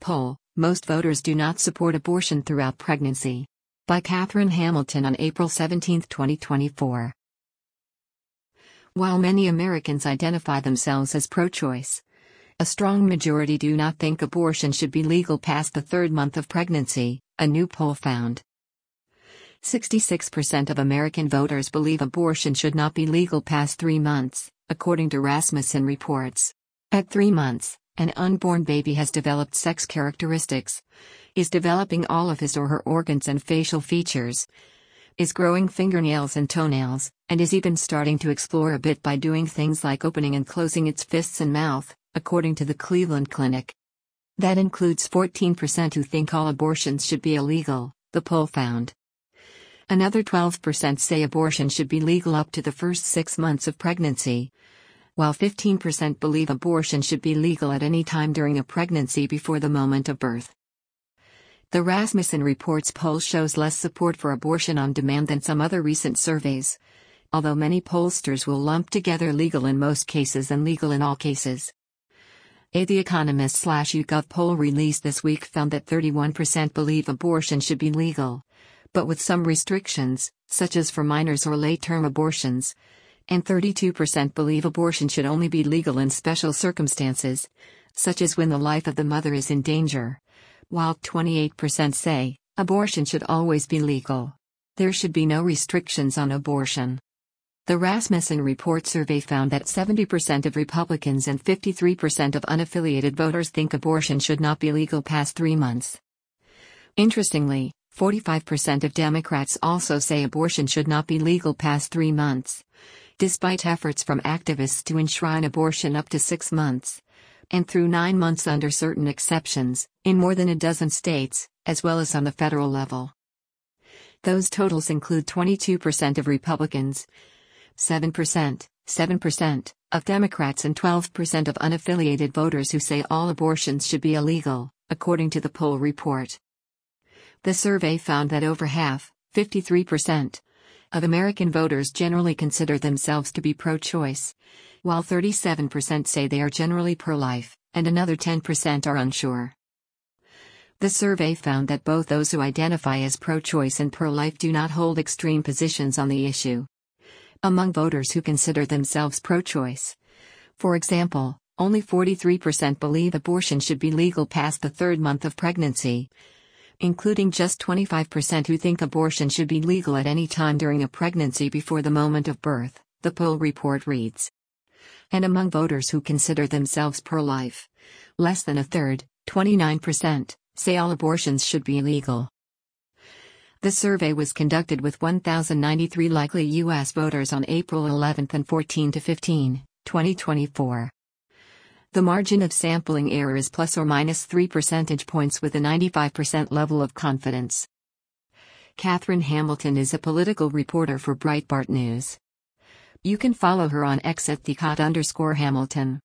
Poll, Most Voters Do Not Support Abortion Throughout Pregnancy. By Catherine Hamilton on April 17, 2024. While many Americans identify themselves as pro-choice, a strong majority do not think abortion should be legal past the third month of pregnancy, a new poll found. 66% of American voters believe abortion should not be legal past 3 months, according to Rasmussen reports. At 3 months, an unborn baby has developed sex characteristics, is developing all of his or her organs and facial features, is growing fingernails and toenails, and is even starting to explore a bit by doing things like opening and closing its fists and mouth, according to the Cleveland Clinic. That includes 14% who think all abortions should be illegal, the poll found. Another 12% say abortion should be legal up to the first 6 months of pregnancy, while 15% believe abortion should be legal at any time during a pregnancy before the moment of birth. The Rasmussen Reports poll shows less support for abortion on demand than some other recent surveys, although many pollsters will lump together legal in most cases and legal in all cases. A The Economist/YouGov poll released this week found that 31% believe abortion should be legal, but with some restrictions, such as for minors or late-term abortions, and 32% believe abortion should only be legal in special circumstances, such as when the life of the mother is in danger, while 28% say abortion should always be legal. There should be no restrictions on abortion. The Rasmussen Report survey found that 70% of Republicans and 53% of unaffiliated voters think abortion should not be legal past 3 months. Interestingly, 45% of Democrats also say abortion should not be legal past 3 months, despite efforts from activists to enshrine abortion up to 6 months, and through 9 months under certain exceptions, in more than a dozen states, as well as on the federal level. Those totals include 22% of Republicans, 7% of Democrats and 12% of unaffiliated voters who say all abortions should be illegal, according to the poll report. The survey found that over half, 53%, of American voters generally consider themselves to be pro-choice, while 37% say they are generally pro-life, and another 10% are unsure. The survey found that both those who identify as pro-choice and pro-life do not hold extreme positions on the issue. Among voters who consider themselves pro-choice, for example, only 43% believe abortion should be legal past the third month of pregnancy, including just 25% who think abortion should be legal at any time during a pregnancy before the moment of birth, the poll report reads. And among voters who consider themselves pro-life, less than a third, 29%, say all abortions should be illegal. The survey was conducted with 1,093 likely U.S. voters on April 11 and 14 to 15, 2024. The margin of sampling error is plus or minus 3 percentage points with a 95% level of confidence. Catherine Hamilton is a political reporter for Breitbart News. You can follow her on X at @thecot_Hamilton.